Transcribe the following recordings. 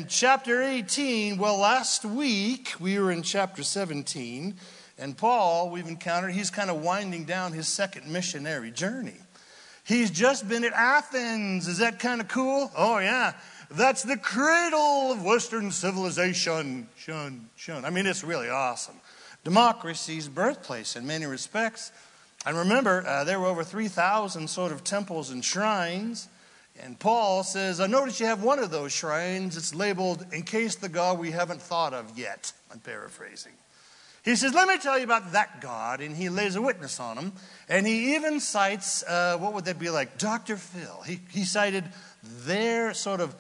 chapter 18, well, last week we were in chapter 17, and Paul, we've encountered, he's kind of winding down his second missionary journey. He's just been at Athens. Is that kind of cool? Oh, yeah. That's the cradle of Western civilization. I mean, it's really awesome. Democracy's birthplace in many respects. And remember, there were over 3,000 sort of temples and shrines. And Paul says, I notice you have one of those shrines. It's labeled, in case the God we haven't thought of yet. I'm paraphrasing. He says, let me tell you about that God. And he lays a witness on him. And he even cites, what would that be like? Dr. Phil. He cited their sort of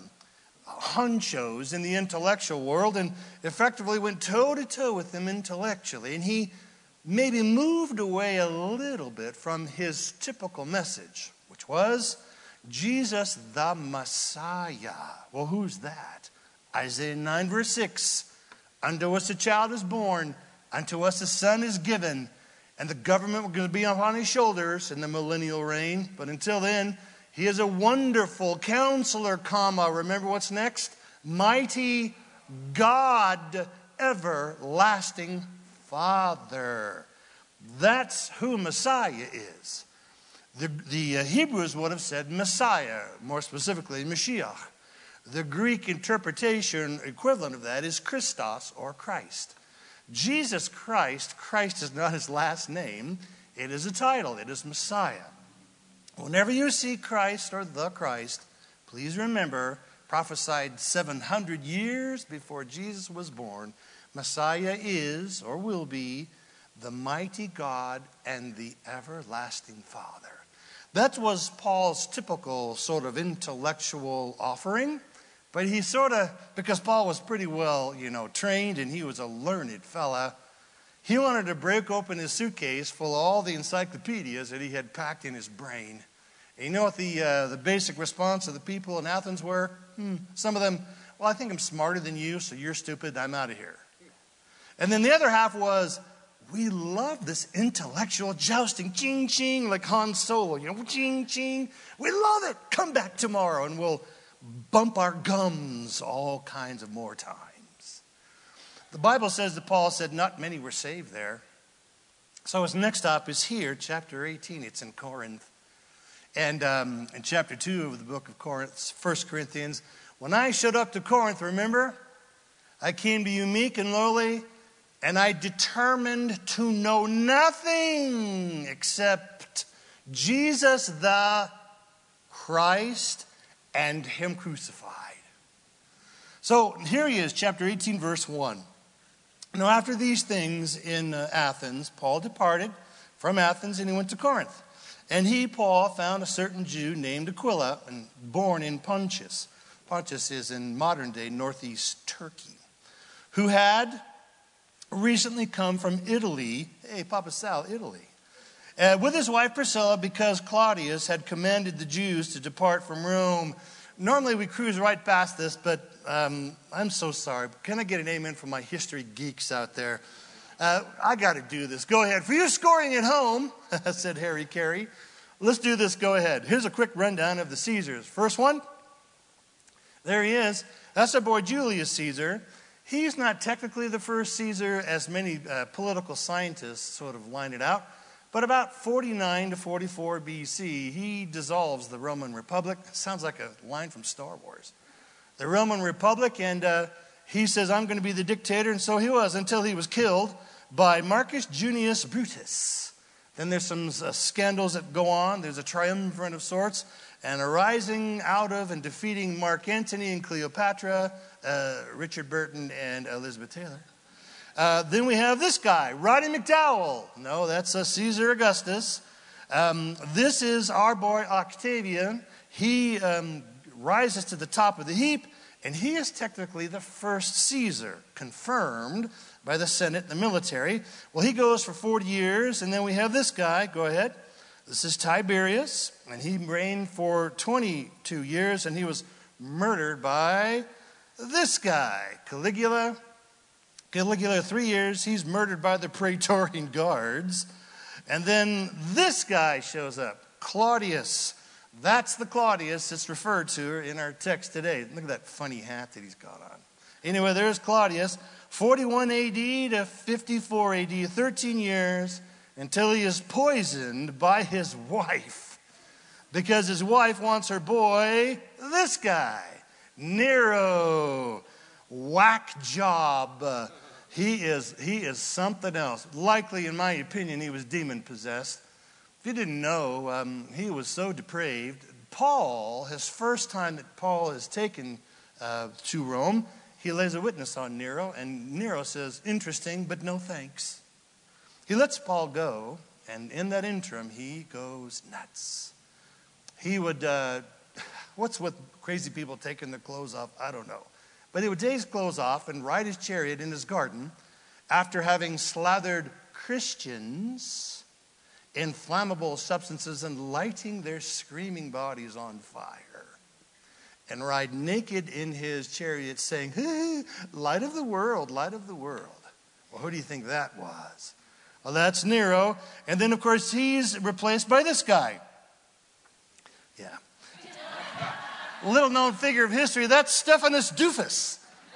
honchos in the intellectual world and effectively went toe-to-toe with them intellectually. And he maybe moved away a little bit from his typical message, which was Jesus the Messiah. Well, who's that? Isaiah 9 verse 6. Unto us a child is born, unto us a son is given, and the government will be upon his shoulders in the millennial reign. But until then, he is a wonderful counselor, remember what's next? Mighty God, everlasting Father. That's who Messiah is. The Hebrews would have said Messiah, more specifically Mashiach. The Greek interpretation equivalent of that is Christos or Christ. Jesus Christ, Christ is not his last name. It is a title. It is Messiah. Whenever you see Christ or the Christ, please remember, prophesied 700 years before Jesus was born, Messiah is or will be the mighty God and the everlasting Father. That was Paul's typical sort of intellectual offering. But he sort of, because Paul was pretty well, trained and he was a learned fella, he wanted to break open his suitcase full of all the encyclopedias that he had packed in his brain. And you know what the basic response of the people in Athens were? Some of them, well, I think I'm smarter than you, so you're stupid, I'm out of here. And then the other half was, we love this intellectual jousting, ching, ching, like Han Solo, ching, ching. We love it. Come back tomorrow and we'll bump our gums all kinds of more times. The Bible says that Paul said not many were saved there. So his next stop is here, chapter 18. It's in Corinth. And in chapter 2 of the book of Corinth, 1 Corinthians, when I showed up to Corinth, remember, I came to you meek and lowly, and I determined to know nothing except Jesus the Christ and him crucified. So here he is, chapter 18, verse 1. Now after these things in Athens, Paul departed from Athens and he went to Corinth. And he, Paul, found a certain Jew named Aquila, and born in Pontus. Pontus is in modern day northeast Turkey, who had recently come from Italy. Hey, Papa Sal, Italy. With his wife Priscilla, because Claudius had commanded the Jews to depart from Rome. Normally we cruise right past this, but I'm so sorry. Can I get an amen from my history geeks out there? I got to do this. Go ahead. For you scoring at home, said Harry Carey, let's do this. Go ahead. Here's a quick rundown of the Caesars. First one, there he is. That's our boy Julius Caesar. He's not technically the first Caesar, as many political scientists sort of line it out. But about 49 to 44 BC, he dissolves the Roman Republic. Sounds like a line from Star Wars. The Roman Republic, and he says, I'm going to be the dictator, and so he was, until he was killed by Marcus Junius Brutus. Then there's some scandals that go on. There's a triumvirate of sorts, and arising out of and defeating Mark Antony and Cleopatra, Richard Burton, and Elizabeth Taylor. Then we have this guy, Roddy McDowell. No, that's Caesar Augustus. This is our boy Octavian. He rises to the top of the heap, and he is technically the first Caesar, confirmed by the Senate and the military. Well, he goes for 40 years, and then we have this guy. Go ahead. This is Tiberius, and he reigned for 22 years, and he was murdered by this guy, Caligula. Caligula, 3 years, he's murdered by the Praetorian Guards. And then this guy shows up, Claudius, That's the Claudius that's referred to in our text today. Look at that funny hat that he's got on. Anyway, there's Claudius, 41 AD to 54 AD, 13 years, until he is poisoned by his wife. Because his wife wants her boy, this guy, Nero. Whack job. He is something else. Likely, in my opinion, he was demon-possessed. If you didn't know, he was so depraved. Paul, his first time that Paul is taken to Rome, he lays a witness on Nero, and Nero says, interesting, but no thanks. He lets Paul go, and in that interim, he goes nuts. He would, what's with crazy people taking their clothes off? I don't know. But he would take his clothes off and ride his chariot in his garden after having slathered Christians in flammable substances and lighting their screaming bodies on fire. And ride naked in his chariot saying, hey, light of the world, light of the world. Well, who do you think that was? Well, that's Nero. And then, of course, he's replaced by this guy. Yeah. Little known figure of history, that's Stephanus Doofus.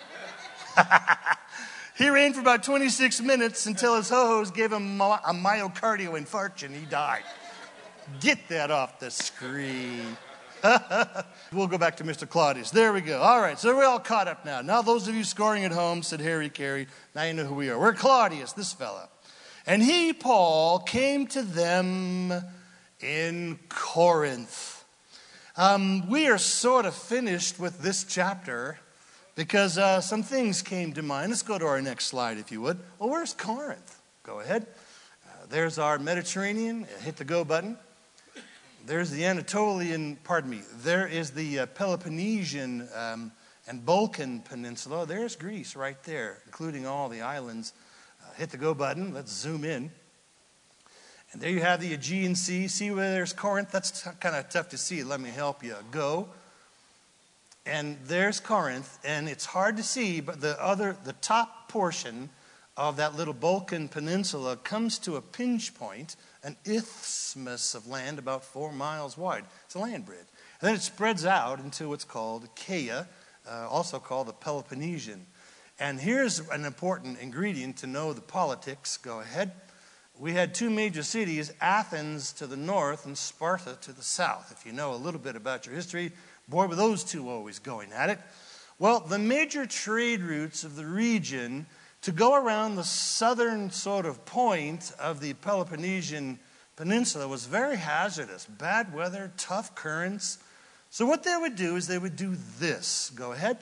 He reigned for about 26 minutes until his ho-hos gave him a myocardial infarction. He died. Get that off the screen. We'll go back to Mr. Claudius. There we go. All right, so we're all caught up now. Now those of you scoring at home said Harry Carey. Now you know who we are. We're Claudius, this fella. And he, Paul, came to them in Corinth. We are sort of finished with this chapter because some things came to mind. Let's go to our next slide, if you would. Well, where's Corinth? Go ahead. There's our Mediterranean. Hit the go button. There's the Anatolian, there is the Peloponnesian and Balkan Peninsula. There's Greece right there, including all the islands. Hit the go button. Let's zoom in. And there you have the Aegean Sea. See where there's Corinth? That's kind of tough to see. Let me help you. Go. And there's Corinth. And it's hard to see, but the top portion of that little Balkan Peninsula comes to a pinch point, an isthmus of land about 4 miles wide. It's a land bridge. And then it spreads out into what's called Achaia, also called the Peloponnesian. And here's an important ingredient to know the politics. Go ahead. We had two major cities, Athens to the north and Sparta to the south. If you know a little bit about your history, boy, were those two always going at it. Well, the major trade routes of the region to go around the southern sort of point of the Peloponnesian Peninsula was very hazardous. Bad weather, tough currents. So what they would do is they would do this. Go ahead.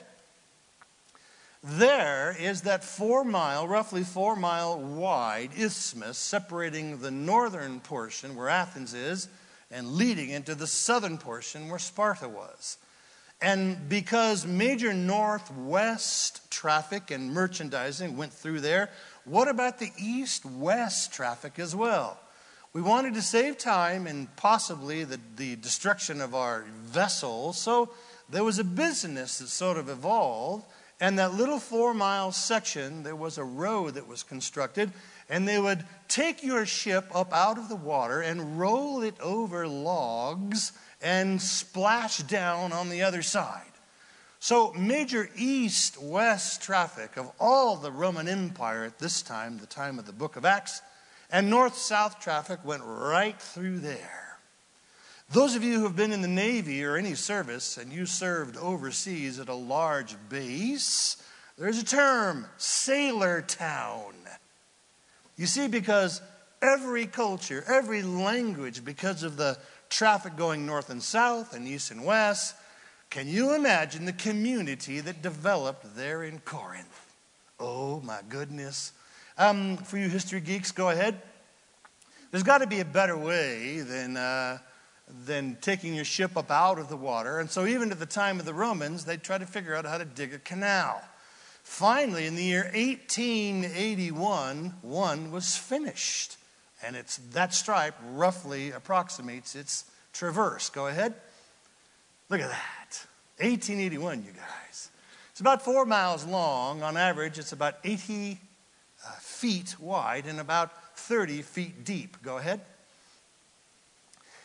There is that roughly 4 mile wide isthmus separating the northern portion where Athens is and leading into the southern portion where Sparta was. And because major northwest traffic and merchandising went through there, what about the east-west traffic as well? We wanted to save time and possibly the destruction of our vessels, so there was a business that sort of evolved. And that little 4 mile section, there was a road that was constructed, and they would take your ship up out of the water and roll it over logs and splash down on the other side. So major east-west traffic of all the Roman Empire at this time, the time of the book of Acts, and north-south traffic went right through there. Those of you who have been in the Navy or any service and you served overseas at a large base, there's a term, sailor town. You see, because every culture, every language, because of the traffic going north and south and east and west, can you imagine the community that developed there in Corinth? Oh, my goodness. For you history geeks, go ahead. There's got to be a better way than taking your ship up out of the water. And so even at the time of the Romans, they tried to figure out how to dig a canal. Finally, in the year 1881, one was finished. And that stripe roughly approximates its traverse. Go ahead. Look at that. 1881, you guys. It's about 4 miles long. On average, it's about 80 feet wide and about 30 feet deep. Go ahead.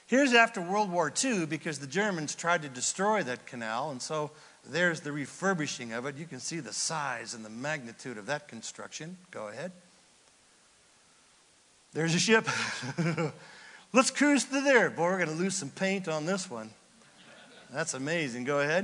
Here's after World War II, because the Germans tried to destroy that canal, and so there's the refurbishing of it. You can see the size and the magnitude of that construction. Go ahead. There's a ship. Let's cruise through there. Boy, we're going to lose some paint on this one. That's amazing. Go ahead.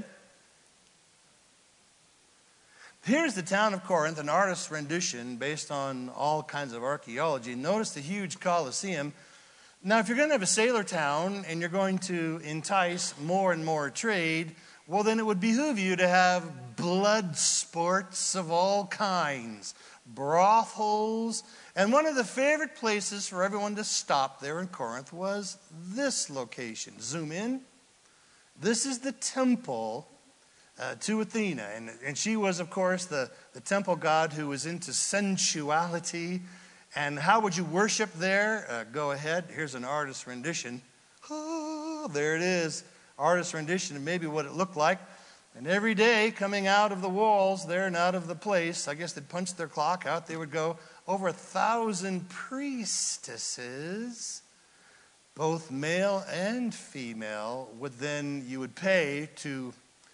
Here's the town of Corinth, an artist's rendition based on all kinds of archaeology. Notice the huge Colosseum. Now, if you're going to have a sailor town and you're going to entice more and more trade, well, then it would behoove you to have blood sports of all kinds, brothels. And one of the favorite places for everyone to stop there in Corinth was this location. Zoom in. This is the temple to Athena. And she was, of course, the temple god who was into sensuality. And how would you worship there? Go ahead. Here's an artist's rendition. Oh, there it is. Artist's rendition of maybe what it looked like. And every day coming out of the walls there and out of the place, I guess they'd punch their clock out, they would go over 1,000 priestesses, both male and female, you would pay to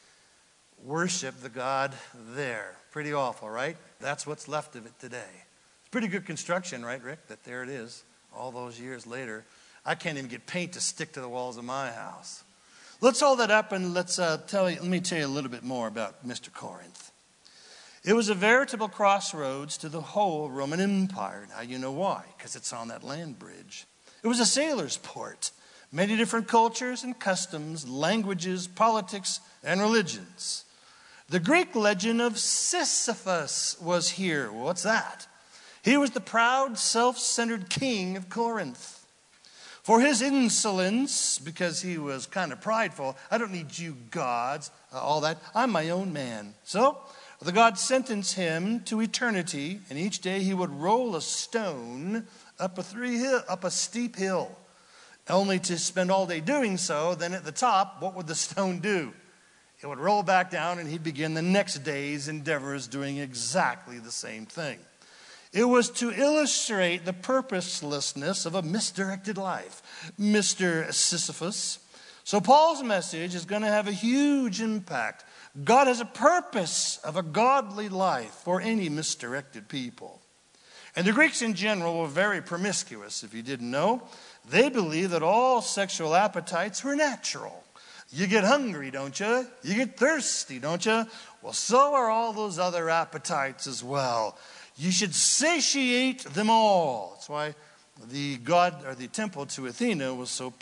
worship the god there. Pretty awful, right? That's what's left of it today. It's pretty good construction, right, Rick? That there it is, all those years later. I can't even get paint to stick to the walls of my house. Let's hold that up and let me tell you a little bit more about Mr. Corinth. It was a veritable crossroads to the whole Roman Empire. Now you know why, because it's on that land bridge. It was a sailor's port. Many different cultures and customs, languages, politics, and religions. The Greek legend of Sisyphus was here. What's that? He was the proud, self-centered king of Corinth. For his insolence, because he was kind of prideful, I don't need you gods, all that. I'm my own man. So the gods sentenced him to eternity, and each day he would roll a stone up a steep hill, only to spend all day doing so. Then at the top, what would the stone do? It would roll back down, and he'd begin the next day's endeavors doing exactly the same thing. It was to illustrate the purposelessness of a misdirected life, Mr. Sisyphus. So Paul's message is going to have a huge impact. God has a purpose of a godly life for any misdirected people. And the Greeks in general were very promiscuous, if you didn't know. They believed that all sexual appetites were natural. You get hungry, don't you? You get thirsty, don't you? Well, so are all those other appetites as well. You should satiate them all. That's why the god or the temple to Athena was so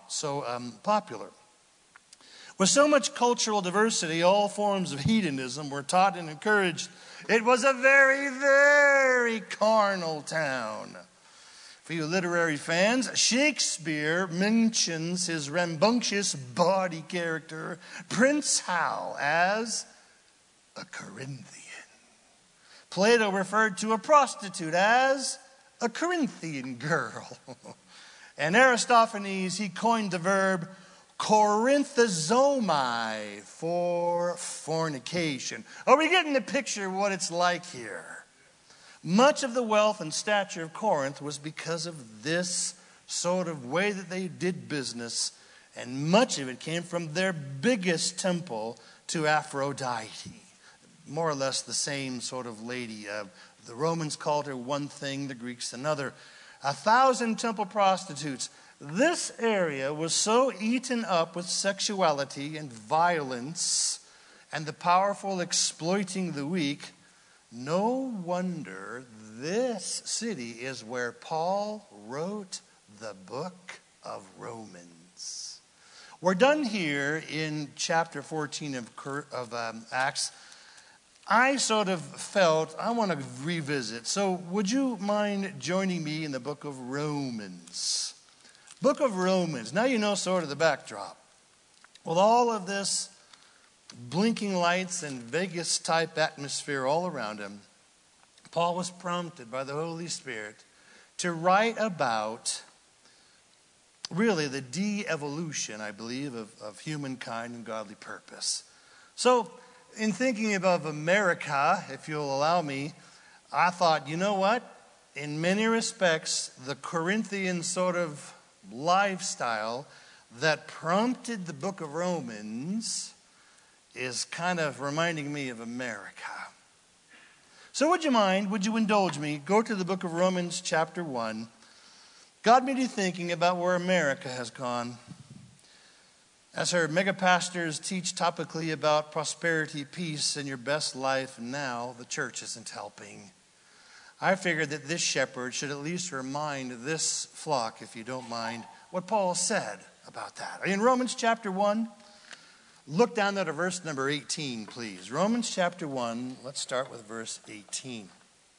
popular. With so much cultural diversity, all forms of hedonism were taught and encouraged. It was a very, very carnal town. For you literary fans, Shakespeare mentions his rambunctious body character, Prince Hal, as a Corinthian. Plato referred to a prostitute as a Corinthian girl. And Aristophanes, he coined the verb Corinthizomai for fornication. Are we getting the picture of what it's like here? Much of the wealth and stature of Corinth was because of this sort of way that they did business, and much of it came from their biggest temple to Aphrodite. More or less the same sort of lady. The Romans called her one thing, the Greeks another. 1,000 temple prostitutes. This area was so eaten up with sexuality and violence and the powerful exploiting the weak. No wonder this city is where Paul wrote the book of Romans. We're done here in chapter 14 of Acts. I sort of felt I want to revisit. So would you mind joining me in the book of Romans? Book of Romans. Now you know sort of the backdrop. With all of this blinking lights and Vegas-type atmosphere all around him, Paul was prompted by the Holy Spirit to write about really the de-evolution, I believe, of humankind and godly purpose. So in thinking of America, if you'll allow me, I thought, you know what? In many respects, the Corinthian sort of lifestyle that prompted the book of Romans is kind of reminding me of America. So would you indulge me, go to the book of Romans chapter 1. Got me to thinking about where America has gone. As our mega pastors teach topically about prosperity, peace, and your best life now, the church isn't helping. I figured that this shepherd should at least remind this flock, if you don't mind, what Paul said about that. In Romans chapter 1, look down there to verse number 18, please. Romans chapter 1, let's start with verse 18.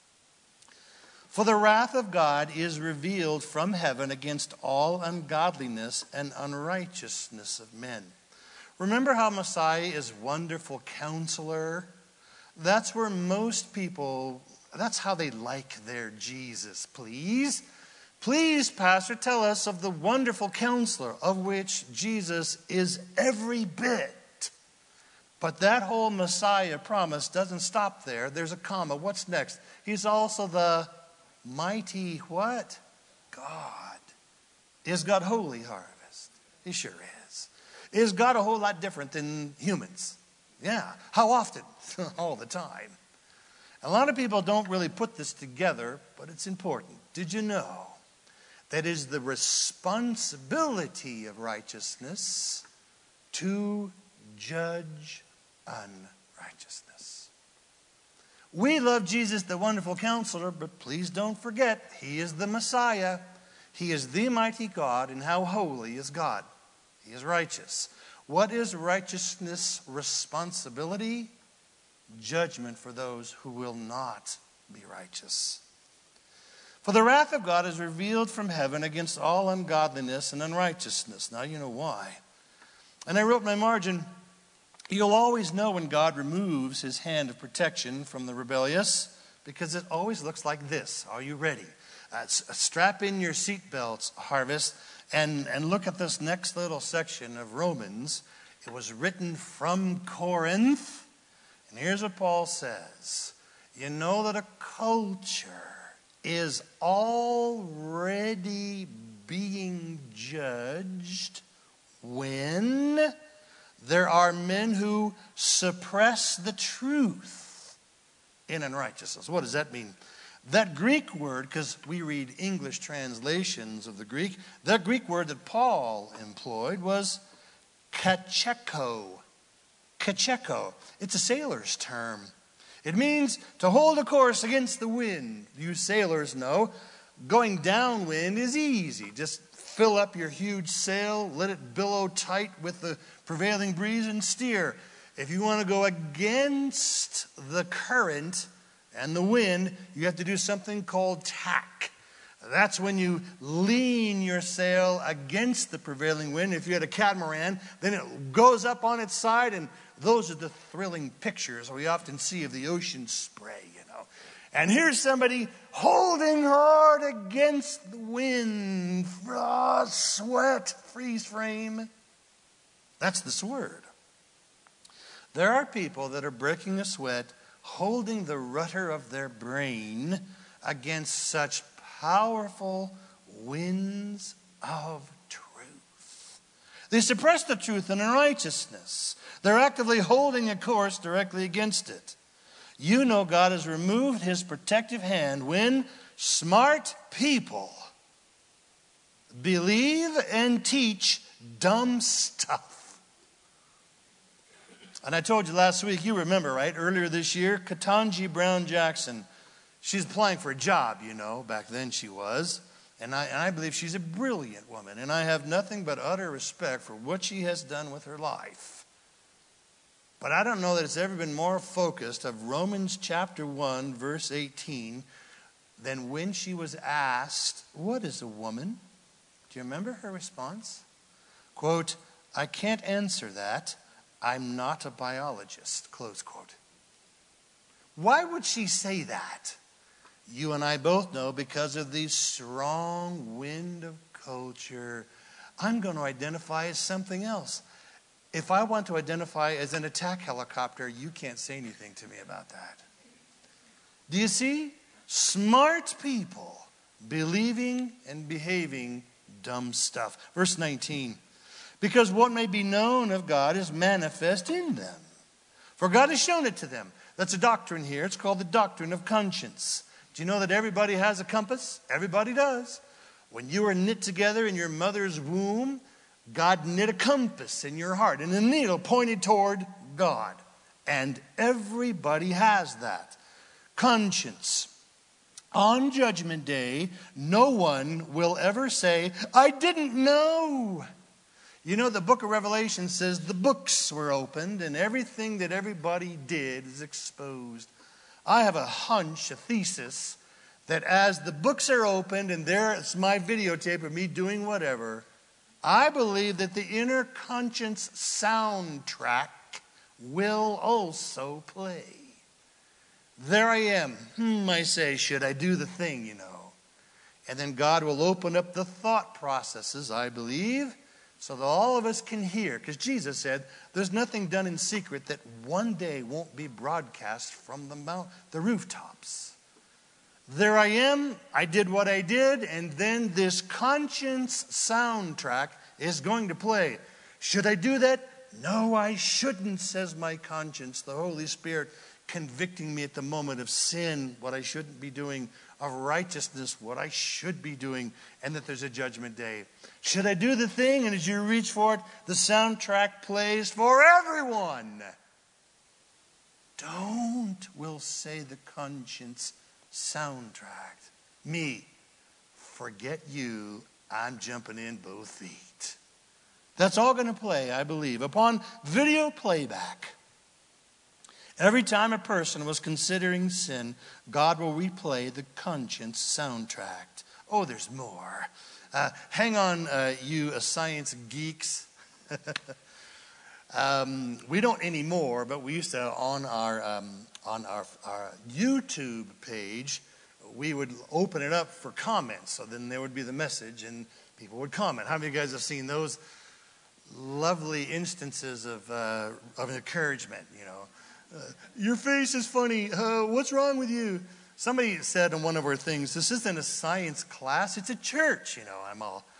For the wrath of God is revealed from heaven against all ungodliness and unrighteousness of men. Remember how Messiah is wonderful counselor? That's where most people, that's how they like their Jesus. Please, Pastor, tell us of the wonderful counselor of which Jesus is every bit. But that whole Messiah promise doesn't stop there. There's a comma. What's next? He's also the mighty what? God. Is God holy harvest? He sure is. Is God a whole lot different than humans? Yeah. How often? All the time. A lot of people don't really put this together, but it's important. Did you know that is the responsibility of righteousness to judge unrighteousness? We love Jesus, the wonderful counselor, but please don't forget, he is the Messiah. He is the mighty God, and how holy is God? He is righteous. What is righteousness' responsibility? Judgment for those who will not be righteous. For the wrath of God is revealed from heaven against all ungodliness and unrighteousness. Now you know why. And I wrote in my margin, you'll always know when God removes his hand of protection from the rebellious, because it always looks like this. Are you ready? Strap in your seatbelts, Harvest, and look at this next little section of Romans. It was written from Corinth. And here's what Paul says. You know that a culture is already being judged when there are men who suppress the truth in unrighteousness. What does that mean? That Greek word, because we read English translations of the Greek, that Greek word that Paul employed was kacheko. Kacheko. It's a sailor's term. It means to hold a course against the wind. You sailors know going downwind is easy. Just fill up your huge sail, let it billow tight with the prevailing breeze and steer. If you want to go against the current and the wind, you have to do something called tack. That's when you lean your sail against the prevailing wind. If you had a catamaran, then it goes up on its side, and those are the thrilling pictures we often see of the ocean spray, you know. And here's somebody holding hard against the wind. Sweat, freeze frame. That's this word. There are people that are breaking a sweat, holding the rudder of their brain against such powerful winds of truth. They suppress the truth in unrighteousness. They're actively holding a course directly against it. You know God has removed his protective hand when smart people believe and teach dumb stuff. And I told you last week, you remember, right? Earlier this year, Ketanji Brown Jackson, she's applying for a job, you know. Back then she was. And I believe she's a brilliant woman. And I have nothing but utter respect for what she has done with her life. But I don't know that it's ever been more focused of Romans chapter 1, verse 18, than when she was asked, what is a woman? Do you remember her response? Quote, I can't answer that. I'm not a biologist, close quote. Why would she say that? You and I both know because of the strong wind of culture, I'm going to identify as something else. If I want to identify as an attack helicopter, you can't say anything to me about that. Do you see? Smart people believing and behaving dumb stuff. Verse 19. Because what may be known of God is manifest in them. For God has shown it to them. That's a doctrine here. It's called the doctrine of conscience. Do you know that everybody has a compass? Everybody does. When you were knit together in your mother's womb, God knit a compass in your heart and a needle pointed toward God. And everybody has that. Conscience. On Judgment Day, no one will ever say, I didn't know. You know, the book of Revelation says the books were opened and everything that everybody did is exposed. I have a hunch, a thesis, that as the books are opened and there's my videotape of me doing whatever, I believe that the inner conscience soundtrack will also play. There I am. I say, should I do the thing, you know? And then God will open up the thought processes, I believe, so that all of us can hear. Because Jesus said, there's nothing done in secret that one day won't be broadcast from the rooftops. There I am, I did what I did, and then this conscience soundtrack is going to play. Should I do that? No, I shouldn't, says my conscience, the Holy Spirit convicting me at the moment of sin, what I shouldn't be doing, of righteousness, what I should be doing, and that there's a judgment day. Should I do the thing? And as you reach for it, the soundtrack plays for everyone. Don't, will say the conscience soundtrack. Me, forget you, I'm jumping in both feet. That's all going to play, I believe, upon video playback. Every time a person was considering sin, God will replay the conscience soundtrack. Oh, there's more. Hang on, you science geeks. We don't anymore, but we used to on our YouTube page, we would open it up for comments. So then there would be the message, and people would comment. How many of you guys have seen those lovely instances of encouragement? You know. Your face is funny. What's wrong with you? Somebody said in one of our things, this isn't a science class, it's a church. You know, I'm all.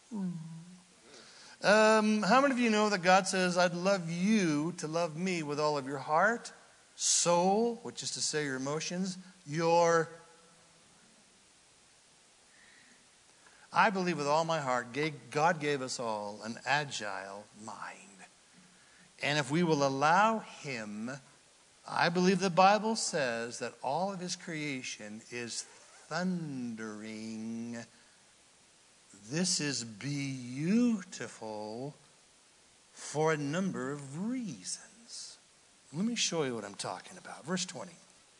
How many of you know that God says, I'd love you to love me with all of your heart, soul, which is to say your emotions, I believe with all my heart, God gave us all an agile mind. And if we will allow Him, I believe the Bible says that all of His creation is thundering. This is beautiful for a number of reasons. Let me show you what I'm talking about. Verse 20.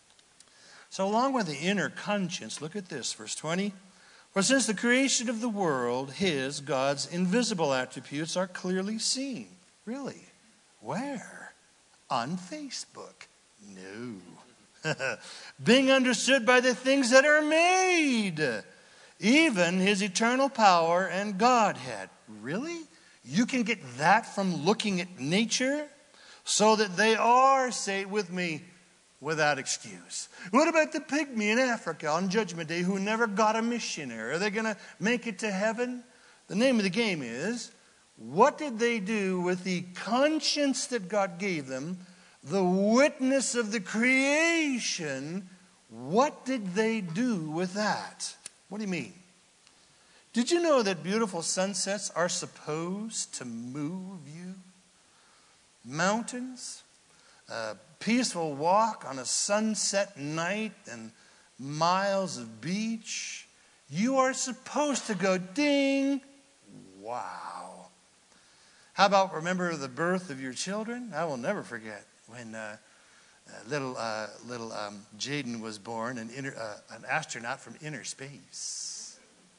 So along with the inner conscience, look at this, verse 20. For since the creation of the world, His, God's invisible attributes are clearly seen. Really? Where? On Facebook. No. Being understood by the things that are made. Even His eternal power and Godhead. Really? You can get that from looking at nature? So that they are, say it with me, without excuse. What about the pygmy in Africa on Judgment Day who never got a missionary? Are they going to make it to heaven? The name of the game is, what did they do with the conscience that God gave them, the witness of the creation? What did they do with that? What do you mean? Did you know that beautiful sunsets are supposed to move you? Mountains, a peaceful walk on a sunset night, and miles of beach. You are supposed to go, ding, wow. How about remember the birth of your children? I will never forget when little Jaden was born, an astronaut from inner space.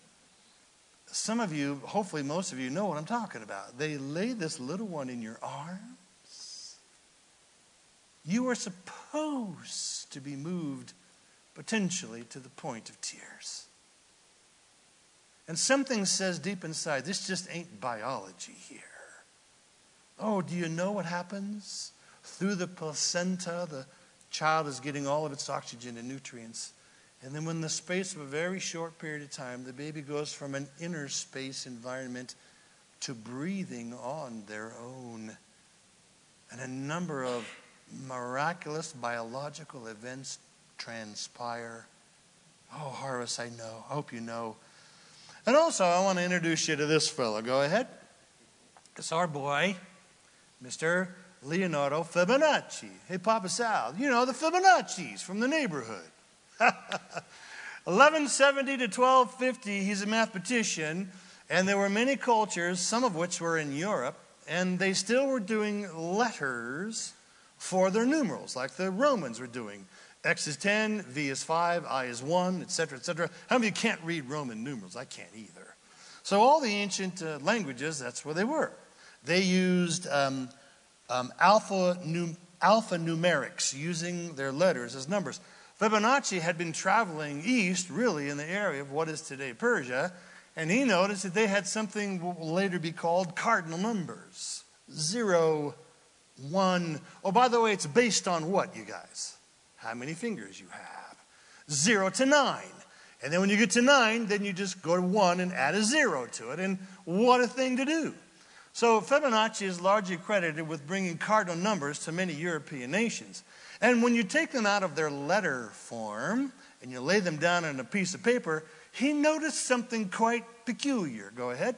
Some of you, hopefully most of you, know what I'm talking about. They lay this little one in your arms. You are supposed to be moved potentially to the point of tears. And something says deep inside, this just ain't biology here. Oh, do you know what happens? Through the placenta, the child is getting all of its oxygen and nutrients. And then in the space of a very short period of time, the baby goes from an inner space environment to breathing on their own. And a number of miraculous biological events transpire. Oh, Horace, I know. I hope you know. And also, I want to introduce you to this fellow. Go ahead. It's our boy, Mr. Leonardo Fibonacci. Hey, Papa Sal, you know the Fibonaccis from the neighborhood. 1170 to 1250, he's a mathematician, and there were many cultures, some of which were in Europe, and they still were doing letters for their numerals, like the Romans were doing. X is 10, V is 5, I is 1, etc., etc. How many of you can't read Roman numerals? I can't either. So all the ancient languages, that's where they were. They used alphanumerics, using their letters as numbers. Fibonacci had been traveling east, really, in the area of what is today Persia, and he noticed that they had something what will later be called cardinal numbers. 0, 1. Oh, by the way, it's based on what, you guys? How many fingers you have. 0 to 9. And then when you get to 9, then you just go to 1 and add a 0 to it. And what a thing to do. So Fibonacci is largely credited with bringing cardinal numbers to many European nations. And when you take them out of their letter form and you lay them down on a piece of paper, he noticed something quite peculiar. Go ahead.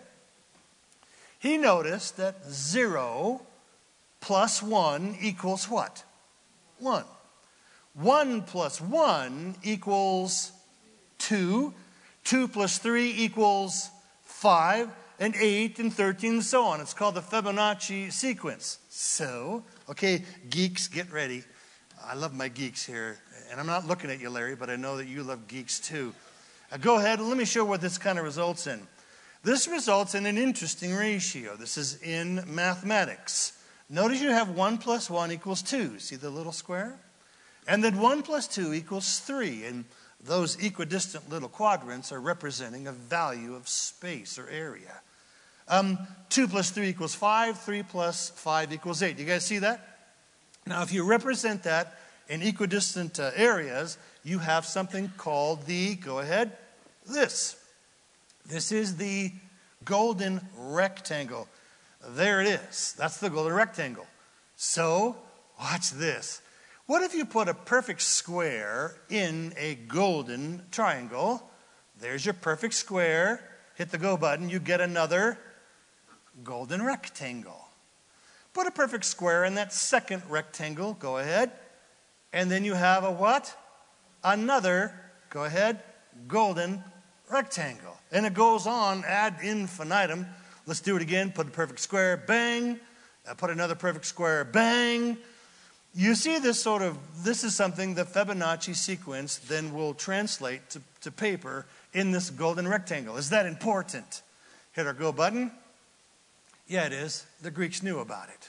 He noticed that 0 plus 1 equals what? 1. 1 plus 1 equals 2. 2 plus 3 equals 5. And 8 and 13 and so on. It's called the Fibonacci sequence. So, okay, geeks, get ready. I love my geeks here. And I'm not looking at you, Larry, but I know that you love geeks too. Go ahead, let me show what this kind of results in. This results in an interesting ratio. This is in mathematics. Notice you have 1 plus 1 equals 2. See the little square? And then 1 plus 2 equals 3. And those equidistant little quadrants are representing a value of space or area. 2 plus 3 equals 5. 3 plus 5 equals 8. You guys see that? Now, if you represent that in equidistant areas, you have something called the, go ahead, this. This is the golden rectangle. There it is. That's the golden rectangle. So, watch this. What if you put a perfect square in a golden triangle? There's your perfect square. Hit the go button. You get another golden rectangle. Put a perfect square in that second rectangle. Go ahead. And then you have a what? Another, go ahead, golden rectangle. And it goes on ad infinitum. Let's do it again. Put a perfect square. Bang. Put another perfect square. Bang. You see this is something the Fibonacci sequence then will translate to paper in this golden rectangle. Is that important? Hit our go button. Yeah, it is. The Greeks knew about it.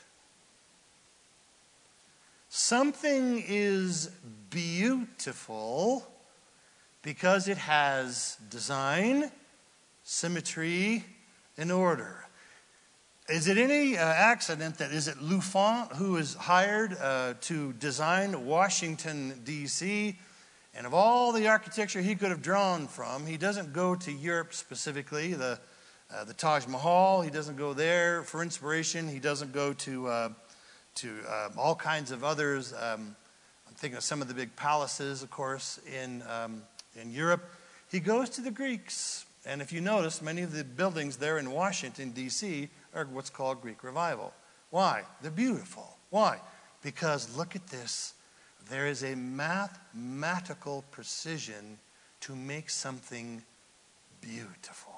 Something is beautiful because it has design, symmetry, and order. Is it any accident that is it Lufont who is hired to design Washington, D.C., and of all the architecture he could have drawn from, he doesn't go to Europe specifically, the Taj Mahal. He doesn't go there for inspiration. He doesn't go to all kinds of others. I'm thinking of some of the big palaces, of course, in Europe. He goes to the Greeks. And if you notice, many of the buildings there in Washington, D.C., are what's called Greek Revival. Why? They're beautiful. Why? Because look at this. There is a mathematical precision to make something beautiful.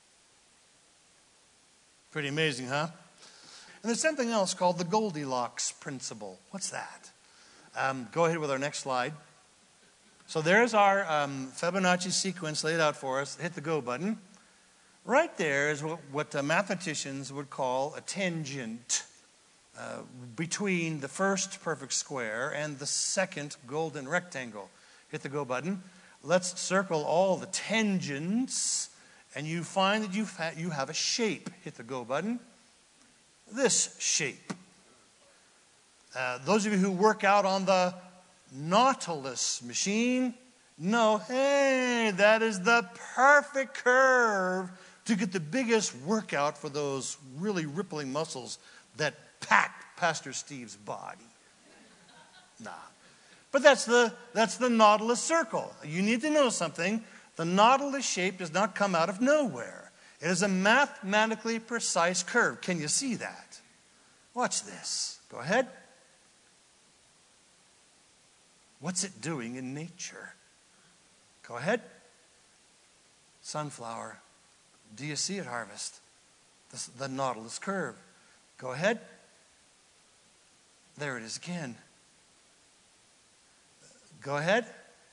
Pretty amazing, huh? And there's something else called the Goldilocks principle. What's that? Go ahead with our next slide. So there's our Fibonacci sequence laid out for us. Hit the go button. Right there is what mathematicians would call a tangent between the first perfect square and the second golden rectangle. Hit the go button. Let's circle all the tangents, and you find that you have a shape. Hit the go button. This shape. Those of you who work out on the Nautilus machine, No, hey, that is the perfect curve to get the biggest workout for those really rippling muscles that pack Pastor Steve's body. Nah. But that's the Nautilus circle. You need to know something. The Nautilus shape does not come out of nowhere. It is a mathematically precise curve. Can you see that? Watch this. Go ahead. What's it doing in nature? Go ahead. Sunflower. Do you see it, Harvest? The Nautilus curve. Go ahead. There it is again. Go ahead.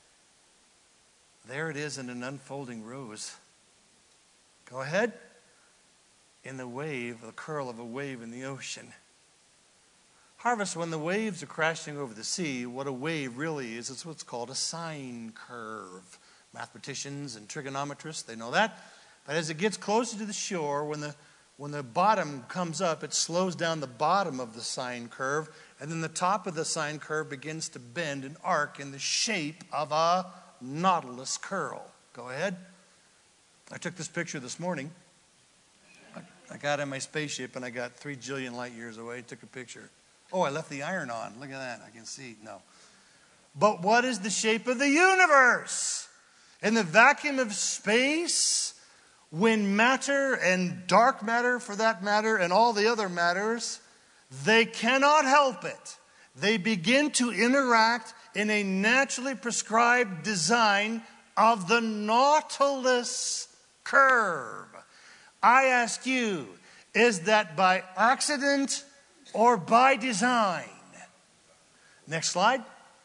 There it is in an unfolding rose. Go ahead. In the wave, the curl of a wave in the ocean. Harvest, when the waves are crashing over the sea, what a wave really is, it's what's called a sine curve. Mathematicians and trigonometrists, they know that. But as it gets closer to the shore, when the bottom comes up, it slows down the bottom of the sine curve, and then the top of the sine curve begins to bend and arc in the shape of a Nautilus curl. Go ahead. I took this picture this morning. I got in my spaceship and I got 3 jillion light years away. Took a picture. Oh, I left the iron on. Look at that. I can see. No. But what is the shape of the universe? In the vacuum of space, when matter and dark matter, for that matter, and all the other matters, they cannot help it. They begin to interact in a naturally prescribed design of the Nautilus curve. I ask you, is that by accident or by design? Next slide.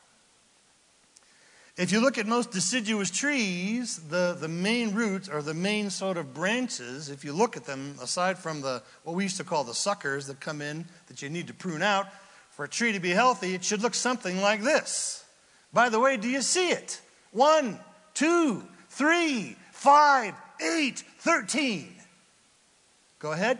If you look at most deciduous trees, the main roots or the main sort of branches, if you look at them, aside from what we used to call the suckers that come in that you need to prune out, for a tree to be healthy, it should look something like this. By the way, do you see it? 1, 2, 3, 5, 8, 13. Go ahead.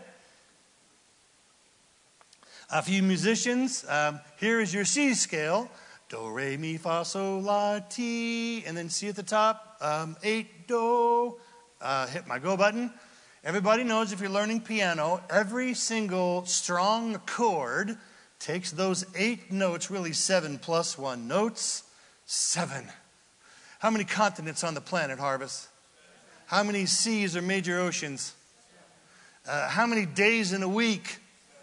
A few musicians. Here is your C scale. Do, re, mi, fa, sol, la, ti. And then C at the top. 8, do. Hit my go button. Everybody knows if you're learning piano, every single strong chord takes those 8 notes, really 7 plus 1 notes. 7. How many continents on the planet, Harvest? How many seas or major oceans? How many days in a week?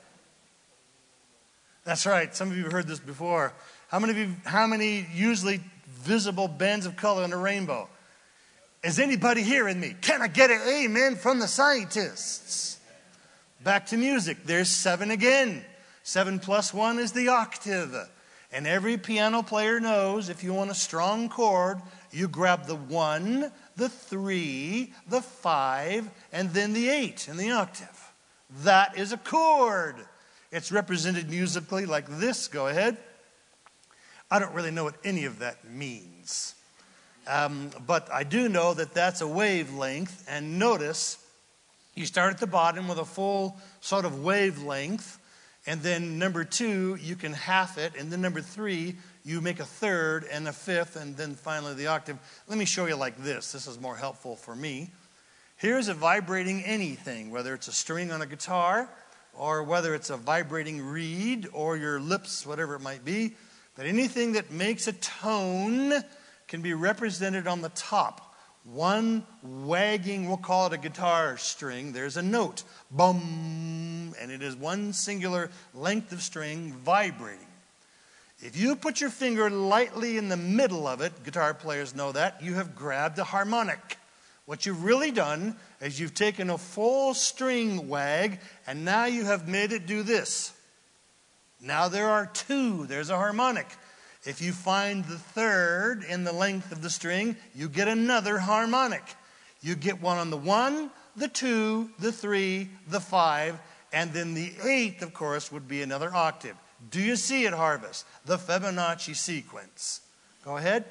That's right. Some of you have heard this before. How many usually visible bands of color in a rainbow? Is anybody hearing me? Can I get an amen from the scientists? Back to music. There's 7 again. 7 plus 1 is the octave. And every piano player knows if you want a strong chord, you grab the 1, the 3, the 5, and then the 8 in the octave. That is a chord. It's represented musically like this. Go ahead. I don't really know what any of that means. But I do know that that's a wavelength. And notice, you start at the bottom with a full sort of wavelength. And then number 2, you can half it. And then number 3, you make a third and a fifth. And then finally the octave. Let me show you like this. This is more helpful for me. Here's a vibrating anything, whether it's a string on a guitar or whether it's a vibrating reed or your lips, whatever it might be. But anything that makes a tone can be represented on the top. One wagging, we'll call it a guitar string. There's a note, bum, and it is one singular length of string vibrating. If you put your finger lightly in the middle of it, guitar players know that, you have grabbed a harmonic. What you've really done is you've taken a full string wag, and now you have made it do this. Now there are 2. There's a harmonic. If you find the third in the length of the string, you get another harmonic. You get one on the 1, the 2, the 3, the 5, and then the 8th, of course, would be another octave. Do you see it, Harvest? The Fibonacci sequence. Go ahead.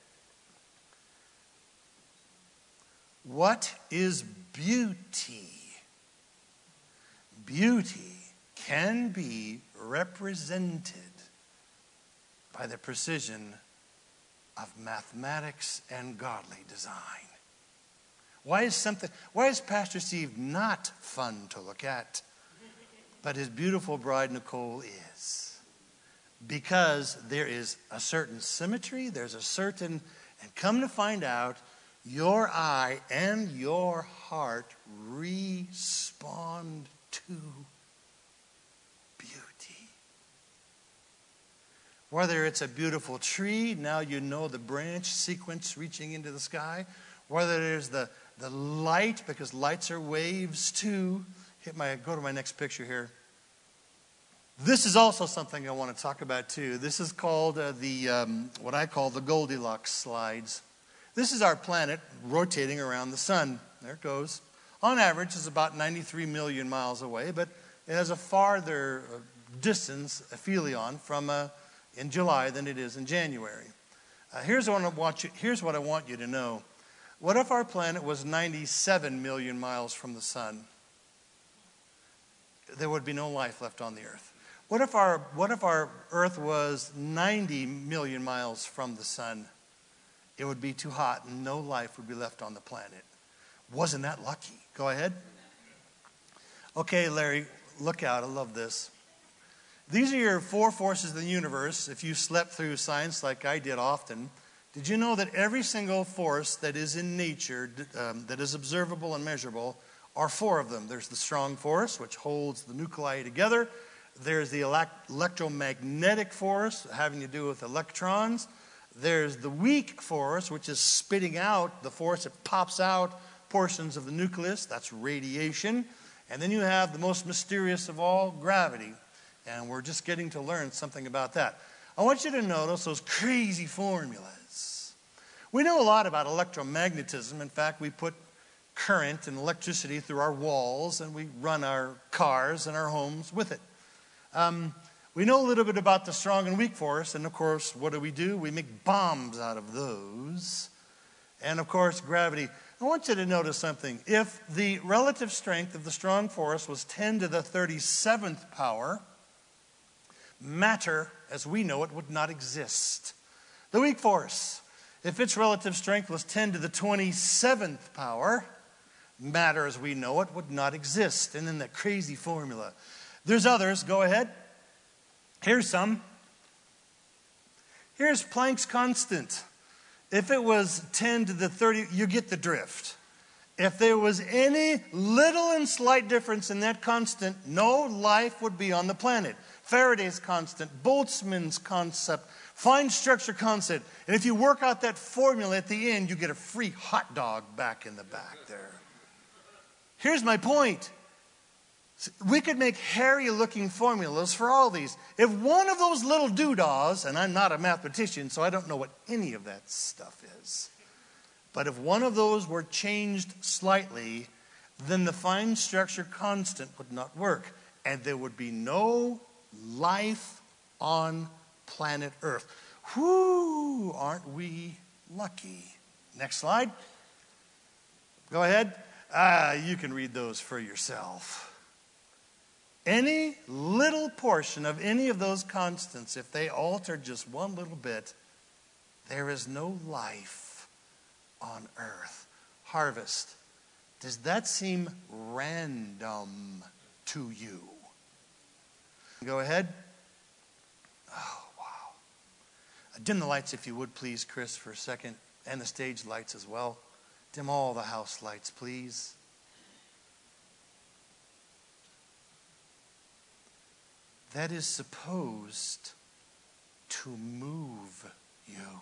What is beauty? Beauty can be represented by the precision of mathematics and godly design. Why is Pastor Steve not fun to look at, but his beautiful bride Nicole is? Because there is a certain symmetry, and come to find out, your eye and your heart respond to beauty. Whether it's a beautiful tree, now you know the branch sequence reaching into the sky. Whether there's the light, because lights are waves too. Go to my next picture here. This is also something I want to talk about too. This is called what I call the Goldilocks slides. This is our planet rotating around the sun. There it goes. On average, it's about 93 million miles away, but it has a farther distance, aphelion, from in July than it is in January. Here's what I want you to know. What if our planet was 97 million miles from the sun? There would be no life left on the earth. What if our earth was 90 million miles from the sun? It would be too hot and no life would be left on the planet. Wasn't that lucky? Go ahead. Okay, Larry, look out. I love this. These are your 4 forces of the universe. If you slept through science like I did often, did you know that every single force that is in nature, that is observable and measurable, are 4 of them? There's the strong force, which holds the nuclei together. There's the electromagnetic force, having to do with electrons. There's the weak force, which is spitting out the force that pops out portions of the nucleus. That's radiation. And then you have the most mysterious of all, gravity. And we're just getting to learn something about that. I want you to notice those crazy formulas. We know a lot about electromagnetism. In fact, we put current and electricity through our walls, and we run our cars and our homes with it. We know a little bit about the strong and weak force, and of course, what do? We make bombs out of those. And of course, gravity. I want you to notice something. If the relative strength of the strong force was 10 to the 37th power, matter, as we know it, would not exist. The weak force, if its relative strength was 10 to the 27th power, matter, as we know it, would not exist. And then that crazy formula. There's others. Go ahead. Here's some. Here's Planck's constant. If it was 10 to the 30, you get the drift. If there was any little and slight difference in that constant, no life would be on the planet. Faraday's constant, Boltzmann's concept, fine structure constant. And if you work out that formula at the end, you get a free hot dog back in the back there. Here's my point. We could make hairy-looking formulas for all these. If one of those little doodahs, and I'm not a mathematician, so I don't know what any of that stuff is, but if one of those were changed slightly, then the fine structure constant would not work, and there would be no life on planet Earth. Whoo, aren't we lucky? Next slide. Go ahead. You can read those for yourself. Any little portion of any of those constants, if they alter just one little bit, there is no life on Earth. Harvest. Does that seem random to you? Go ahead. Oh, wow. Dim the lights if you would, please, Chris, for a second. And the stage lights as well. Dim all the house lights, please. That is supposed to move you.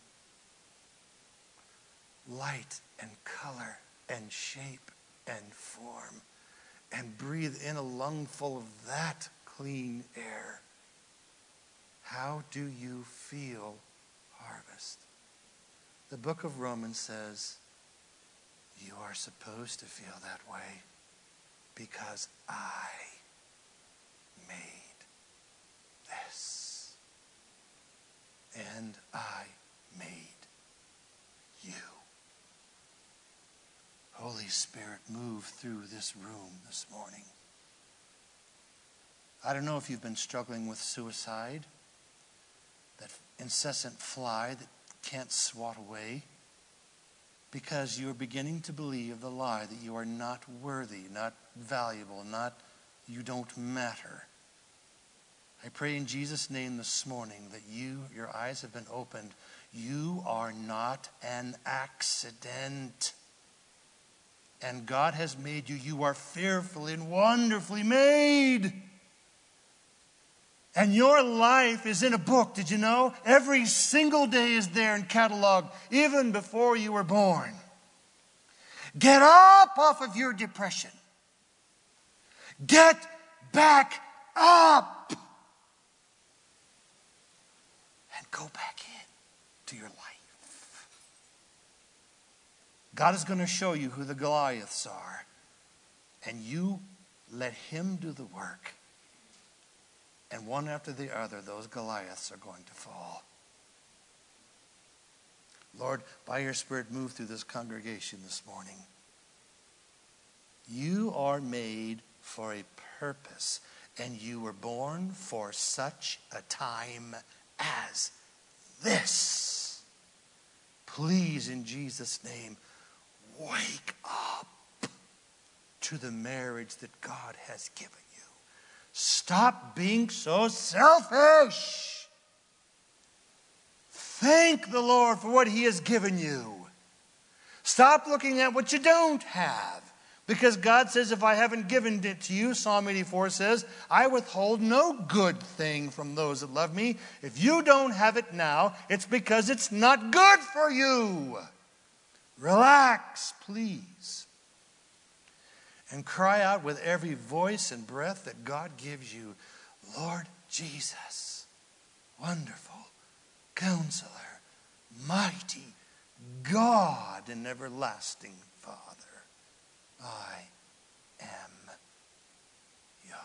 Light and color and shape and form. And breathe in a lungful of that clean air. How do you feel, harvest? The book of Romans says, you are supposed to feel that way because I made this. And I made you. Holy Spirit, move through this room this morning. I don't know if you've been struggling with suicide, that incessant fly that can't swat away because you are beginning to believe the lie that you are not worthy, not valuable, you don't matter. I pray in Jesus' name this morning that your eyes have been opened. You are not an accident. And God has made you. You are fearfully and wonderfully made. And your life is in a book, did you know? Every single day is there and cataloged, even before you were born. Get up off of your depression. Get back up. And go back into your life. God is going to show you who the Goliaths are. And you let him do the work. And one after the other, those Goliaths are going to fall. Lord, by your Spirit, move through this congregation this morning. You are made for a purpose, and you were born for such a time as this. Please, in Jesus' name, wake up to the marriage that God has given you. Stop being so selfish. Thank the Lord for what he has given you. Stop looking at what you don't have. Because God says, if I haven't given it to you, Psalm 84 says, I withhold no good thing from those that love me. If you don't have it now, it's because it's not good for you. Relax, please. And cry out with every voice and breath that God gives you, Lord Jesus, wonderful Counselor, mighty God and everlasting Father, I am yours.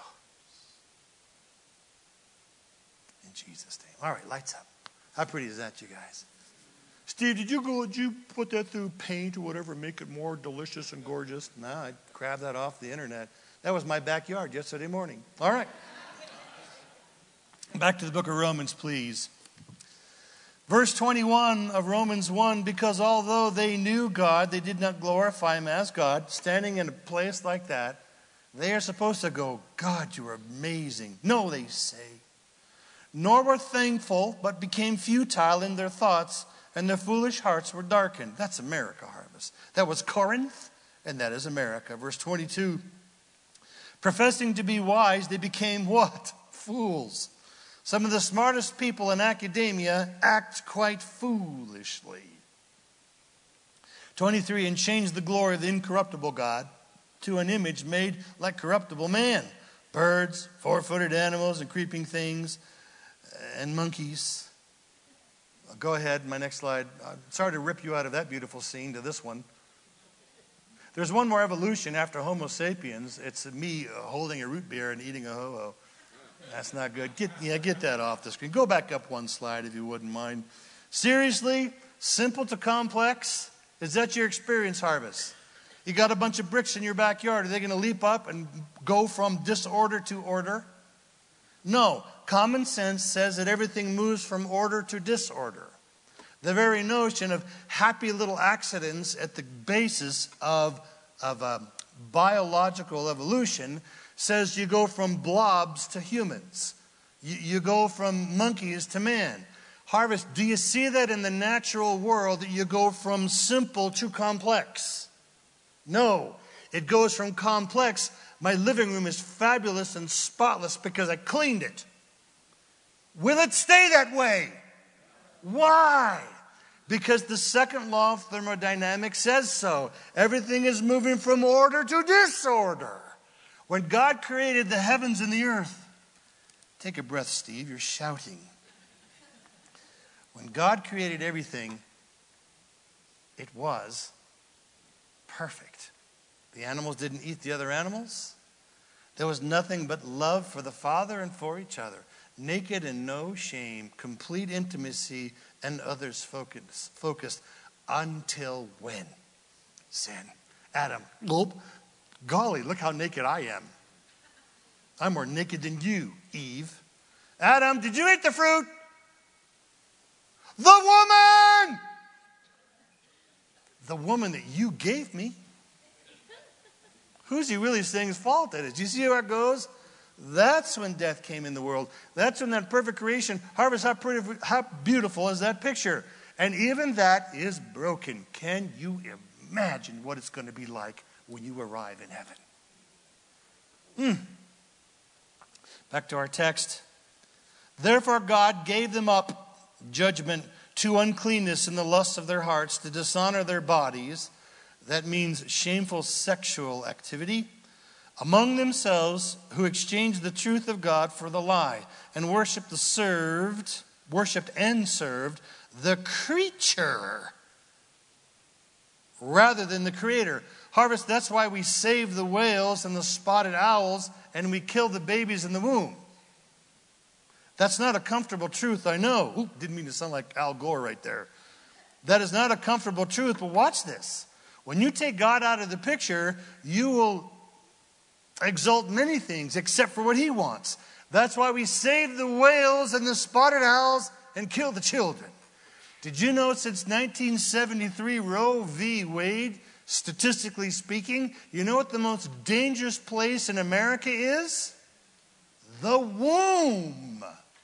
In Jesus' name. All right, lights up. How pretty is that, you guys? Steve, did you put that through paint or whatever, make it more delicious and gorgeous? No, I grabbed that off the internet. That was my backyard yesterday morning. All right. Back to the book of Romans, please. Verse 21 of Romans 1, because although they knew God, they did not glorify him as God. Standing in a place like that, they are supposed to go, God, you are amazing. No, they say. Nor were thankful, but became futile in their thoughts, and their foolish hearts were darkened. That's America, Harvest. That was Corinth, and that is America. Verse 22, professing to be wise, they became what? Fools. Some of the smartest people in academia act quite foolishly. 23, and changed the glory of the incorruptible God to an image made like corruptible man. Birds, four-footed animals, and creeping things, and monkeys. Go ahead, my next slide. Sorry to rip you out of that beautiful scene to this one. There's one more evolution after Homo sapiens. It's me holding a root beer and eating a ho-ho. That's not good. Get that off the screen. Go back up one slide if you wouldn't mind. Seriously, simple to complex. Is that your experience, Harvest? You got a bunch of bricks in your backyard. Are they going to leap up and go from disorder to order? No. Common sense says that everything moves from order to disorder. The very notion of happy little accidents at the basis of biological evolution says you go from blobs to humans. You go from monkeys to man. Harvest, do you see that in the natural world that you go from simple to complex? No. It goes from complex. My living room is fabulous and spotless because I cleaned it. Will it stay that way? Why? Because the second law of thermodynamics says so. Everything is moving from order to disorder. When God created the heavens and the earth, take a breath, Steve, you're shouting. When God created everything, it was perfect. The animals didn't eat the other animals. There was nothing but love for the Father and for each other. Naked and no shame, complete intimacy and others focused until when? Sin. Adam, golly, look how naked I am. I'm more naked than you, Eve. Adam, did you eat the fruit? The woman! The woman that you gave me. Who's he really saying his fault that is? Do you see how it goes? That's when death came in the world. That's when that perfect creation, harvest, how beautiful is that picture? And even that is broken. Can you imagine what it's going to be like when you arrive in heaven? Back to our text. Therefore God gave them up, judgment, to uncleanness in the lusts of their hearts, to dishonor their bodies. That means shameful sexual activity. Among themselves, who exchanged the truth of God for the lie, and worshipped and served the creature rather than the Creator. Harvest, that's why we save the whales and the spotted owls and we kill the babies in the womb. That's not a comfortable truth, I know. Ooh, didn't mean to sound like Al Gore right there. That is not a comfortable truth, but watch this. When you take God out of the picture, you will exalt many things except for what He wants. That's why we save the whales and the spotted owls and kill the children. Did you know since 1973 Roe v. Wade, statistically speaking, you know what the most dangerous place in America is? The womb.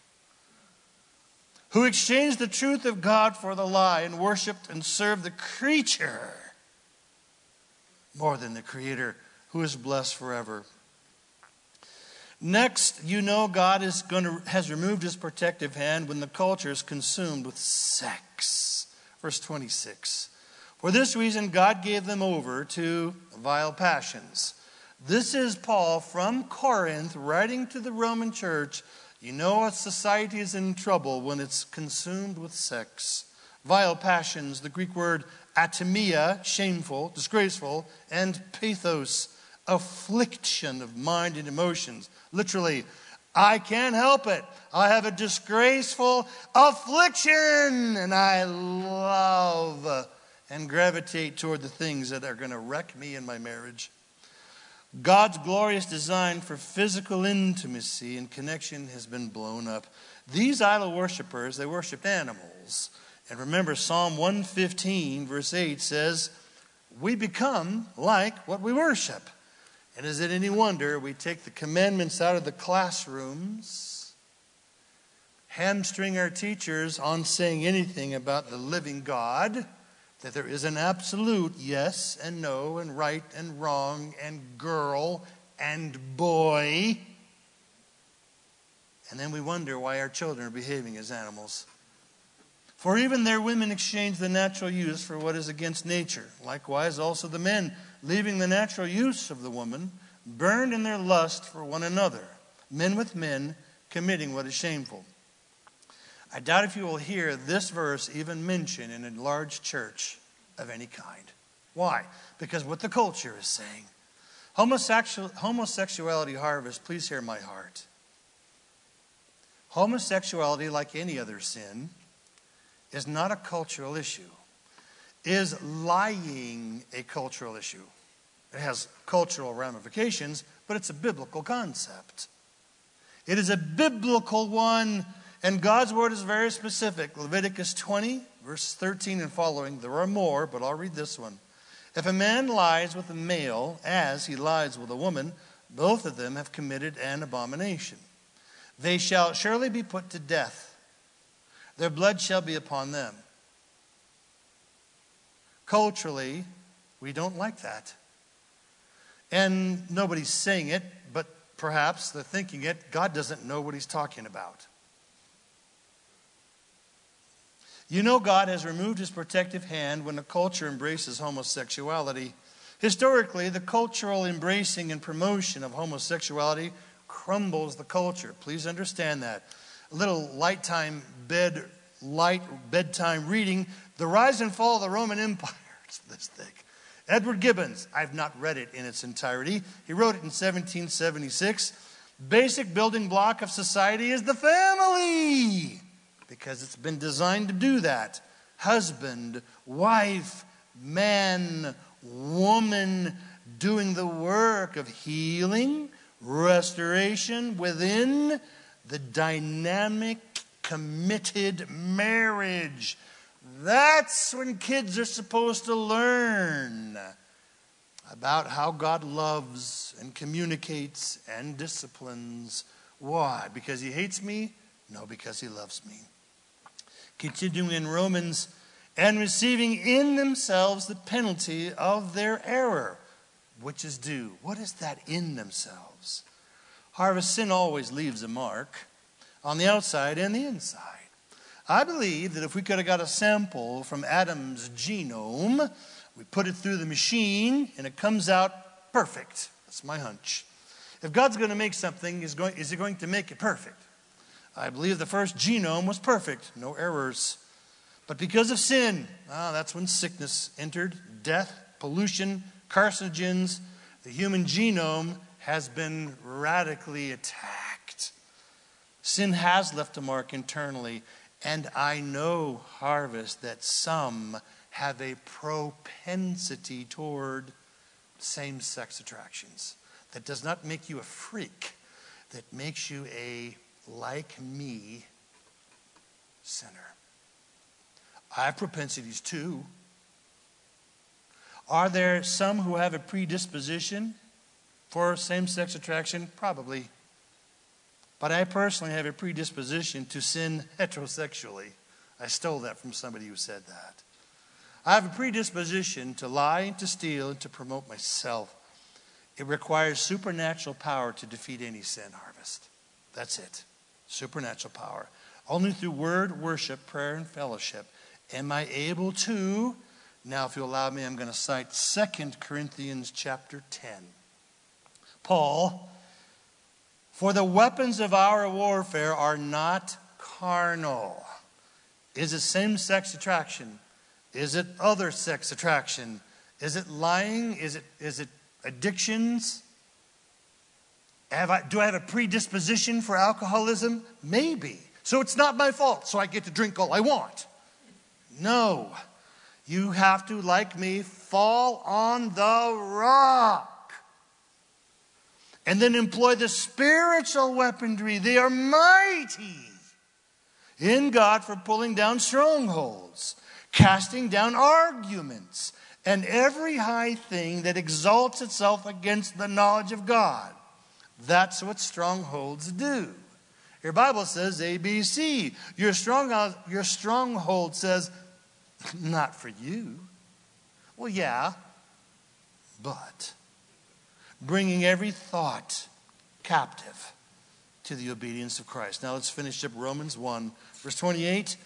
Who exchanged the truth of God for the lie and worshipped and served the creature more than the Creator, who is blessed forever. Next, you know God has removed His protective hand when the culture is consumed with sex. Verse 26. For this reason, God gave them over to vile passions. This is Paul from Corinth writing to the Roman church. You know a society is in trouble when it's consumed with sex. Vile passions, the Greek word atomia, shameful, disgraceful, and pathos, affliction of mind and emotions. Literally, I can't help it. I have a disgraceful affliction, and I love and gravitate toward the things that are going to wreck me in my marriage. God's glorious design for physical intimacy and connection has been blown up. These idol worshipers, they worshiped animals. And remember, Psalm 115, verse 8 says, we become like what we worship. And is it any wonder we take the commandments out of the classrooms, hamstring our teachers on saying anything about the living God, that there is an absolute yes and no and right and wrong and girl and boy. And then we wonder why our children are behaving as animals. For even their women exchange the natural use for what is against nature. Likewise also the men, leaving the natural use of the woman, burned in their lust for one another. Men with men, committing what is shameful. I doubt if you will hear this verse even mentioned in a large church of any kind. Why? Because what the culture is saying. Homosexuality, harvest, please hear my heart. Homosexuality, like any other sin, is not a cultural issue. Is lying a cultural issue? It has cultural ramifications, but it's a biblical concept. It is a biblical one, and God's word is very specific. Leviticus 20, verse 13 and following. There are more, but I'll read this one. If a man lies with a male as he lies with a woman, both of them have committed an abomination. They shall surely be put to death. Their blood shall be upon them. Culturally, we don't like that. And nobody's saying it, but perhaps they're thinking it. God doesn't know what He's talking about. You know God has removed His protective hand when the culture embraces homosexuality. Historically, the cultural embracing and promotion of homosexuality crumbles the culture. Please understand that. A little bedtime reading. The Rise and Fall of the Roman Empire. It's this thick. Edward Gibbons. I've not read it in its entirety. He wrote it in 1776. Basic building block of society is the family, because it's been designed to do that. Husband, wife, man, woman, doing the work of healing, restoration within the dynamic committed marriage. That's when kids are supposed to learn about how God loves and communicates and disciplines. Why? Because he hates me? No, because he loves me. Continuing in Romans, and receiving in themselves the penalty of their error, which is due. What is that in themselves? Harvest, sin always leaves a mark on the outside and the inside. I believe that if we could have got a sample from Adam's genome, we put it through the machine and it comes out perfect. That's my hunch. If God's going to make something, is he going to make it perfect? I believe the first genome was perfect, no errors. But because of sin, that's when sickness entered, death, pollution, carcinogens. The human genome has been radically attacked. Sin has left a mark internally, and I know, Harvest, that some have a propensity toward same-sex attractions. That does not make you a freak. That makes you a like me sinner. I have propensities too. Are there some who have a predisposition for same-sex attraction? Probably. But I personally have a predisposition to sin heterosexually. I stole that from somebody who said that. I have a predisposition to lie and to steal and to promote myself. It requires supernatural power to defeat any sin, Harvest. That's it. Supernatural power. Only through word, worship, prayer, and fellowship am I able to. Now, if you allow me, I'm going to cite 2 Corinthians chapter 10. Paul, for the weapons of our warfare are not carnal. Is it same-sex attraction? Is it other sex attraction? Is it lying? Is it addictions? Do I have a predisposition for alcoholism? Maybe. So it's not my fault, so I get to drink all I want. No. You have to, like me, fall on the rock. And then employ the spiritual weaponry. They are mighty in God for pulling down strongholds, casting down arguments, and every high thing that exalts itself against the knowledge of God. That's what strongholds do. Your Bible says ABC. Your stronghold says, not for you. Well, yeah, but bringing every thought captive to the obedience of Christ. Now let's finish up Romans 1, verse 28.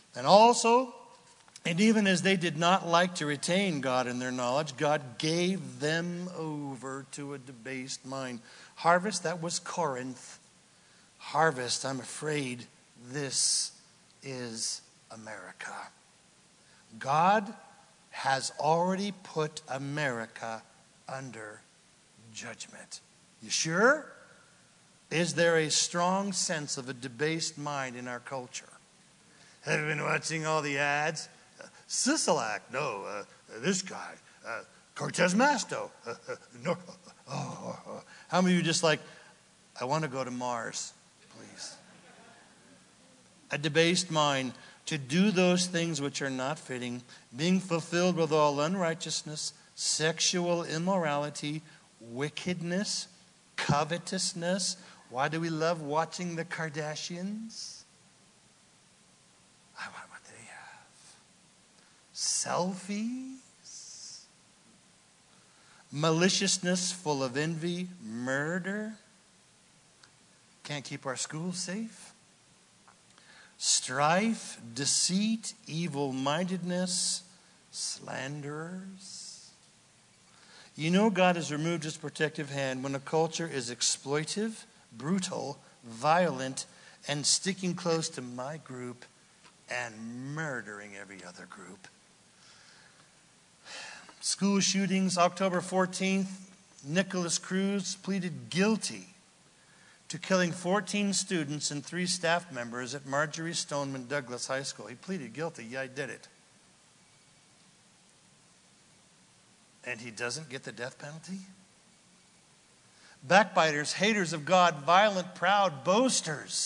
And even as they did not like to retain God in their knowledge, God gave them over to a debased mind. Harvest, that was Corinth. Harvest, I'm afraid this is America. God has already put America under judgment. You sure? Is there a strong sense of a debased mind in our culture? Have you been watching all the ads? Sisolak, no, this guy, Cortez Masto. How many of you just like, I want to go to Mars, please? A debased mind to do those things which are not fitting, being fulfilled with all unrighteousness, sexual immorality, wickedness, covetousness. Why do we love watching the Kardashians? I want what they have. Selfies. Maliciousness, full of envy, murder. Can't keep our schools safe. Strife, deceit, evil-mindedness, slanderers. You know God has removed his protective hand when a culture is exploitive, brutal, violent, and sticking close to my group and murdering every other group. School shootings, October 14th, Nicholas Cruz pleaded guilty to killing 14 students and 3 staff members at Marjorie Stoneman Douglas High School. He pleaded guilty. Yeah, I did it. And he doesn't get the death penalty? Backbiters, haters of God, violent, proud, boasters,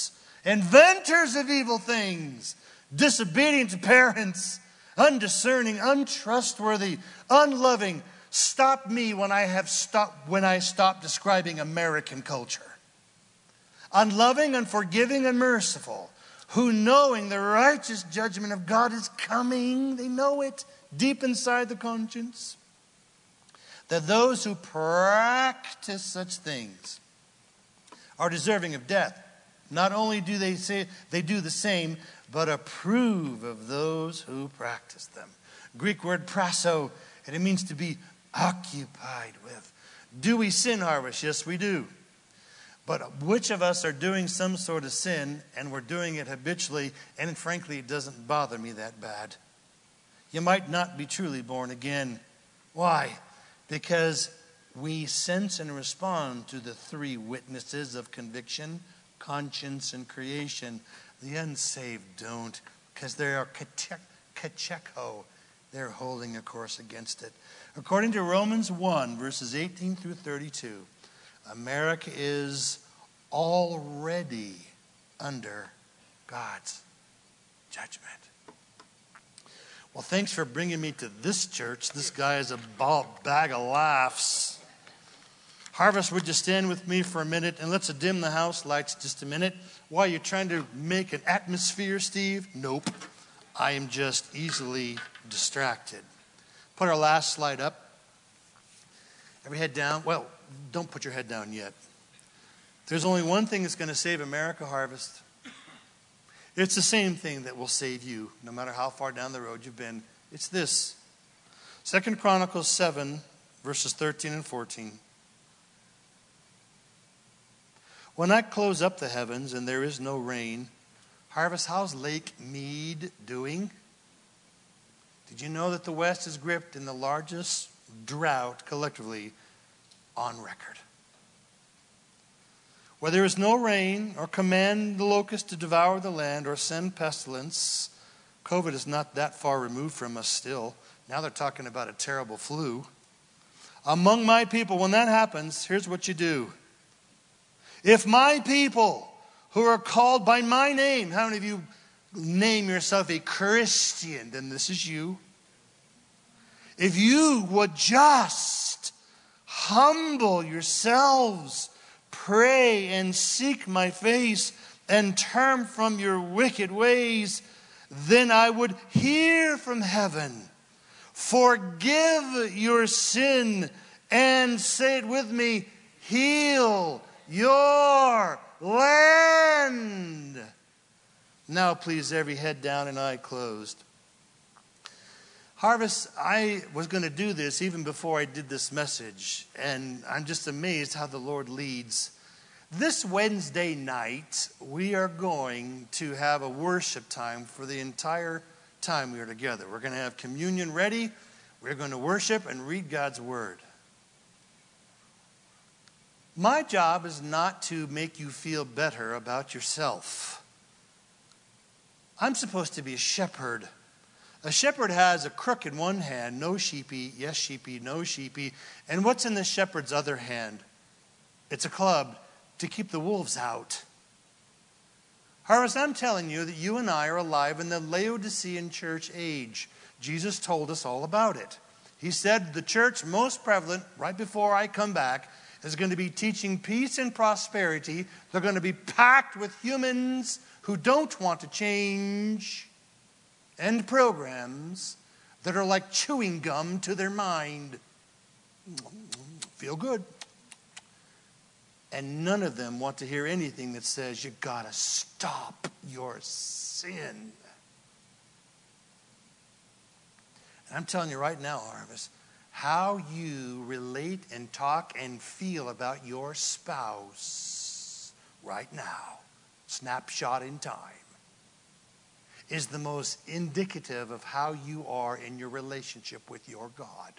inventors of evil things, disobedient to parents, undiscerning, untrustworthy, unloving. Stop me when I stop describing American culture. Unloving, unforgiving, and merciful, who knowing the righteous judgment of God is coming, they know it deep inside the conscience, that those who practice such things are deserving of death. Not only do they say they do the same, but approve of those who practice them. Greek word prasso, and it means to be occupied with. Do we sin, Harvest? Yes, we do. But which of us are doing some sort of sin, and we're doing it habitually, and frankly, it doesn't bother me that bad? You might not be truly born again. Why? Because we sense and respond to the three witnesses of conviction, conscience, and creation. The unsaved don't, because they are kacheko. They're holding a course against it. According to Romans 1, verses 18 through 32, America is already under God's judgment. Well, thanks for bringing me to this church. This guy is a bag of laughs. Harvest, would you stand with me for a minute and let's dim the house lights just a minute? Why, you're trying to make an atmosphere, Steve? Nope. I am just easily distracted. Put our last slide up. Every head down. Well, don't put your head down yet. There's only one thing that's going to save America, Harvest. It's the same thing that will save you, no matter how far down the road you've been. It's this. 2 Chronicles 7, verses 13 and 14. When I close up the heavens and there is no rain, Harvest, how's Lake Mead doing? Did you know that the West is gripped in the largest drought collectively on record? Where there is no rain, or command the locust to devour the land, or send pestilence, COVID is not that far removed from us still. Now they're talking about a terrible flu. Among my people, when that happens, here's what you do. If my people who are called by my name, how many of you name yourself a Christian? Then this is you. If you would just humble yourselves, pray and seek my face, and turn from your wicked ways, then I would hear from heaven, forgive your sin, and say it with me, heal your land. Now please, every head down and eye closed. Harvest, I was going to do this even before I did this message, and I'm just amazed how the Lord leads. This Wednesday night, we are going to have a worship time for the entire time we are together. We're going to have communion ready. We're going to worship and read God's Word. My job is not to make you feel better about yourself. I'm supposed to be a shepherd. A shepherd has a crook in one hand, no sheepy, yes sheepy, no sheepy. And what's in the shepherd's other hand? It's a club to keep the wolves out. Harvest, I'm telling you that you and I are alive in the Laodicean church age. Jesus told us all about it. He said the church most prevalent, right before I come back, is going to be teaching peace and prosperity. They're going to be packed with humans who don't want to change, and programs that are like chewing gum to their mind. Feel good. And none of them want to hear anything that says you got to stop your sin. And I'm telling you right now, Harvest, how you relate and talk and feel about your spouse right now, snapshot in time, is the most indicative of how you are in your relationship with your God.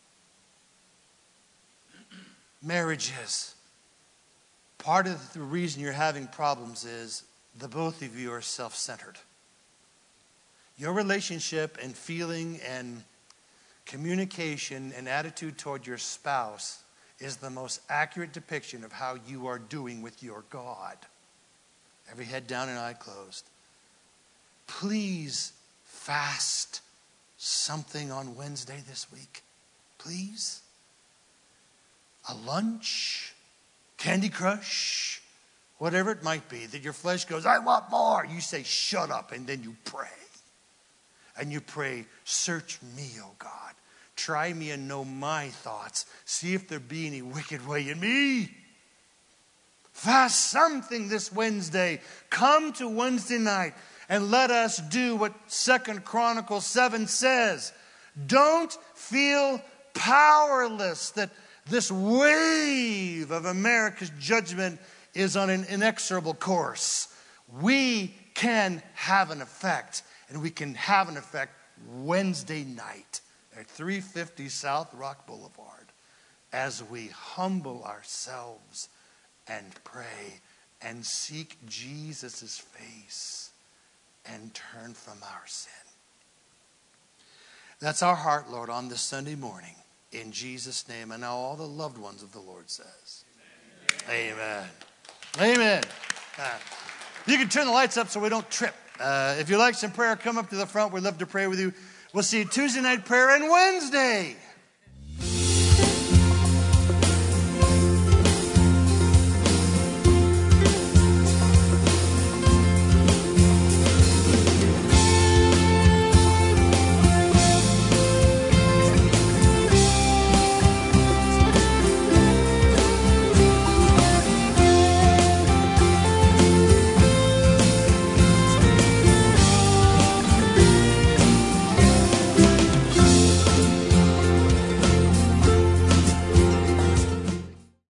Marriages. Part of the reason you're having problems is the both of you are self-centered. Your relationship and feeling and communication and attitude toward your spouse is the most accurate depiction of how you are doing with your God. every head down and eye closed, please fast something on Wednesday this week. Please. A lunch, Candy Crush, whatever it might be, that your flesh goes, I want more. You say, shut up, and then you pray. And you pray, search me, O God. Try me and know my thoughts. See if there be any wicked way in me. Fast something this Wednesday. Come to Wednesday night and let us do what 2 Chronicles 7 says. Don't feel powerless that this wave of America's judgment is on an inexorable course. We can have an effect, and we can have an effect Wednesday night at 350 South Rock Boulevard as we humble ourselves and pray and seek Jesus' face and turn from our sin. That's our heart, Lord, on this Sunday morning. In Jesus' name. And now all the loved ones of the Lord says. Amen. Amen. You can turn the lights up so we don't trip. If you like some prayer, come up to the front. We'd love to pray with you. We'll see you Tuesday night prayer and Wednesday